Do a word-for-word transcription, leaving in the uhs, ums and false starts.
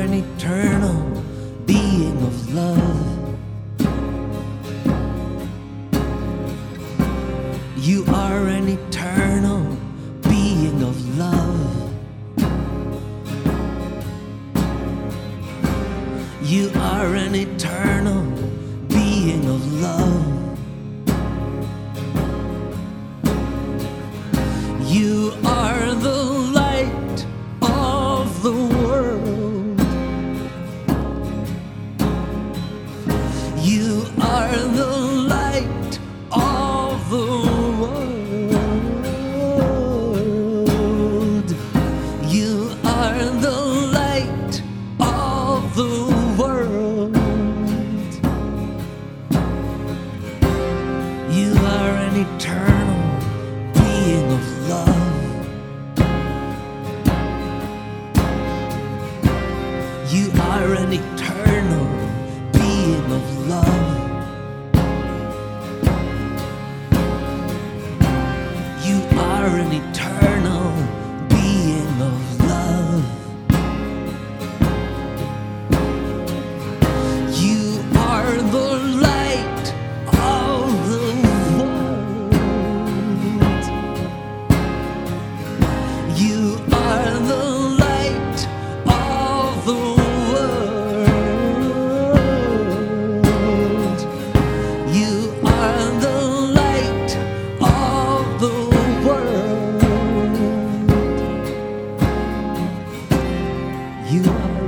an eternal being of love. You are an eternal being of love. You are an eternal being of love. You are the light of the world. You are the light of the world. You are the light of the world. You are an eternal being of love. You are an eternal being of love. You are an eternal being of love. You are the light of the world. You are the light of the world. You are the light of the world. You are